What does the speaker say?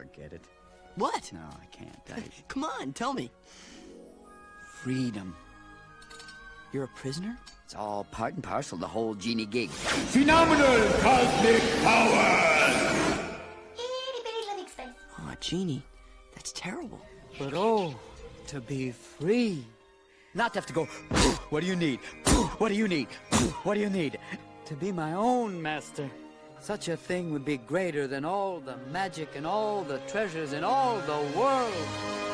forget it. What? No, I can't. Come on, tell me. Freedom. You're a prisoner? It's all part and parcel, the whole genie gig. Phenomenal cosmic powers! Itty bitty living space. Oh, a genie. That's terrible. But oh, to be free. Not to have to go, what do you need? What do you need? What do you need? To be my own master. Such a thing would be greater than all the magic and all the treasures in all the world.